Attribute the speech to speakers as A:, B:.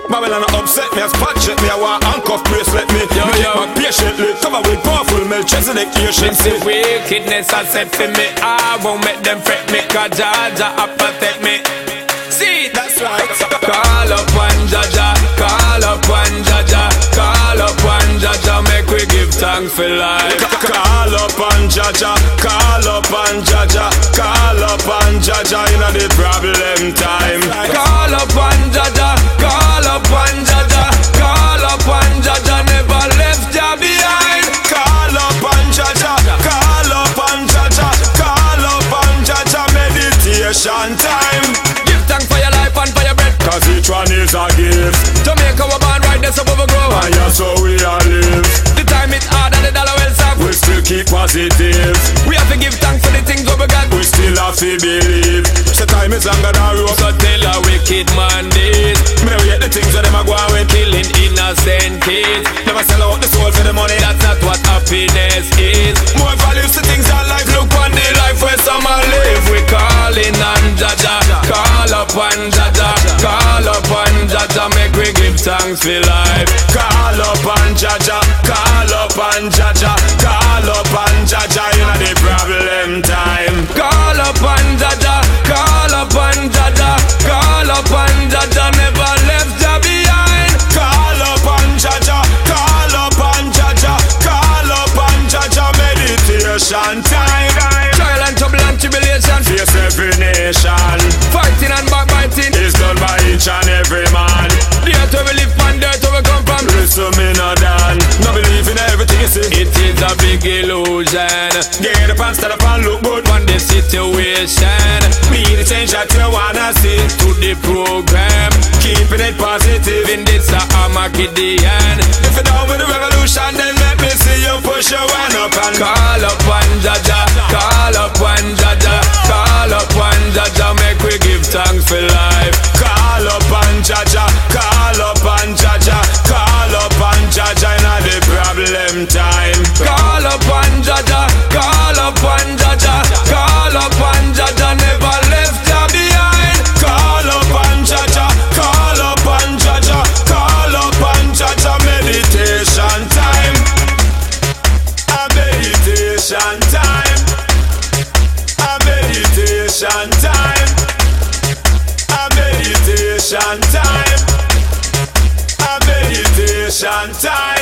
A: Babylon upset me, a spot check me, I want handcuff bracelet me. Me get back patiently, cover with powerful Melchizedek patience.
B: The wickedness I set for me, I won't make them fret me, cause Jaja a protect me. See, that's right. Call up one Jaja, call up one Jaja, call up one Jaja, make we give thanks for life.
A: Call up on Jaja, call up on Jaja, call up on Jaja in the problem time.
B: Call up on Jaja, call up on Jaja, call up on Jaja, never left ya behind.
A: Call up on Jaja, call up on Jaja, call up on Jaja, meditation time.
B: Give thanks for your life and for your breath,
A: cause each one is a gift.
B: Jamaica we're born right there so we grow,
A: and that's how we all live.
B: The time it's hard and the dollar well served,
A: we still keep positive.
B: We have to give thanks for the things we got,
A: we still have to believe. So time is longer than rope,
B: so tell a wicked man this.
A: Me never get the things that them a go on with,
B: killing innocent kids.
A: Never sell out the soul for the money,
B: that's not what happiness is.
A: More values to things that life.
B: Look on the life where some a live. We calling on Jaja, call up on Jaja, call up on Jaja, make we give thanks for life.
A: Call up on Jaja, call up on Jaja, call up on Jaja in the problem time.
B: Call up on Jaja, call up on Jaja, call up on Jaja, never left ya behind.
A: Call up on Jaja, call up on Jaja, call up on Jaja, meditation time.
B: Trial and trouble and tribulation,
A: face every nation.
B: Fighting and backbiting
A: is done by each and every man.
B: The earth where we live and the earth where we come from.
A: Listen me no done, no believe in everything you see.
B: It is a big illusion.
A: Get up and stand up and look good
B: on the situation.
A: Be the change that you wanna see
B: to the program.
A: Keeping it positive
B: in this Armageddon.
A: If you're down with the revolution, then let me see you push your one up and
B: call up one Jaja, call up one Jaja, call up one Jaja, make we give thanks for life.
A: Call up on Jaja, call up on Jaja, call up on Jaja in the problem time.
B: Call up on Jaja, call up on Jaja, call up on Jaja, never left ya behind.
A: Call up on Jaja, call up on Jaja, call up on Jaja, meditation time. A meditation time. A meditation time. A meditation time. A meditation time.